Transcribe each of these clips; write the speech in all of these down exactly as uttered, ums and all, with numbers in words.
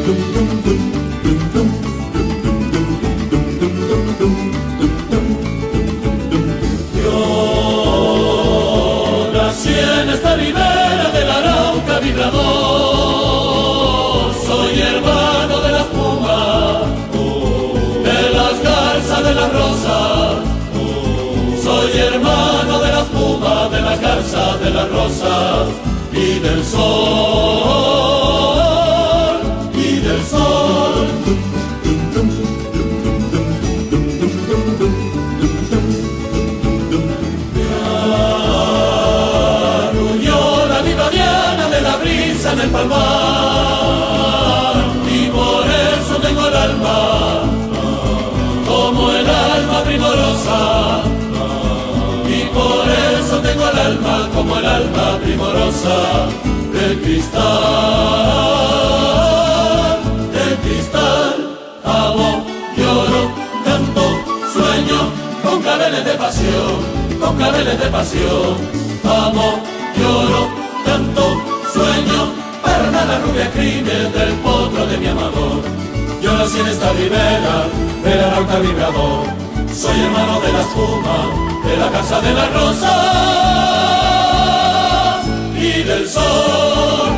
Yo nací en esta ribera del Arauca vibrador, soy hermano de la espuma, de las garzas, de las rosas, soy hermano de la espuma, de las garzas, de las rosas y del sol, y del sol. En el palmar, y por eso tengo el alma como el alma primorosa, y por eso tengo el alma como el alma primorosa del cristal, del cristal. Amo, lloro, canto, sueño con claveles de pasión, con claveles de pasión. Amo, lloro, canto, sueño para la rubia crimen del potro de mi amador. Yo nací en esta ribera del Arauca vibrador, soy hermano de la espuma, de la casa de las rosas y del sol.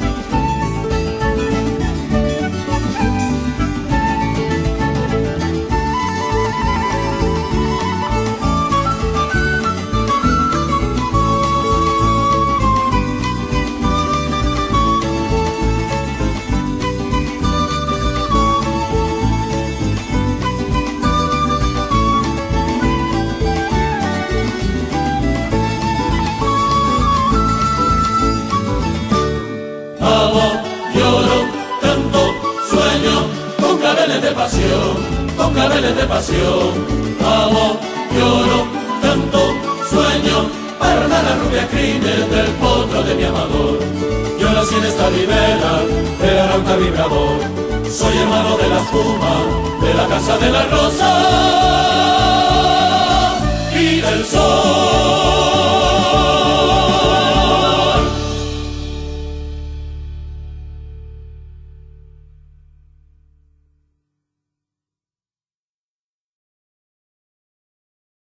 De pasión, con claveles de pasión. Amo, lloro, canto, sueño para la rubia crimen del potro de mi amador. Yo nací en esta ribera del Arauca vibrador, soy hermano de la espuma, de la casa de las rosas y del sol.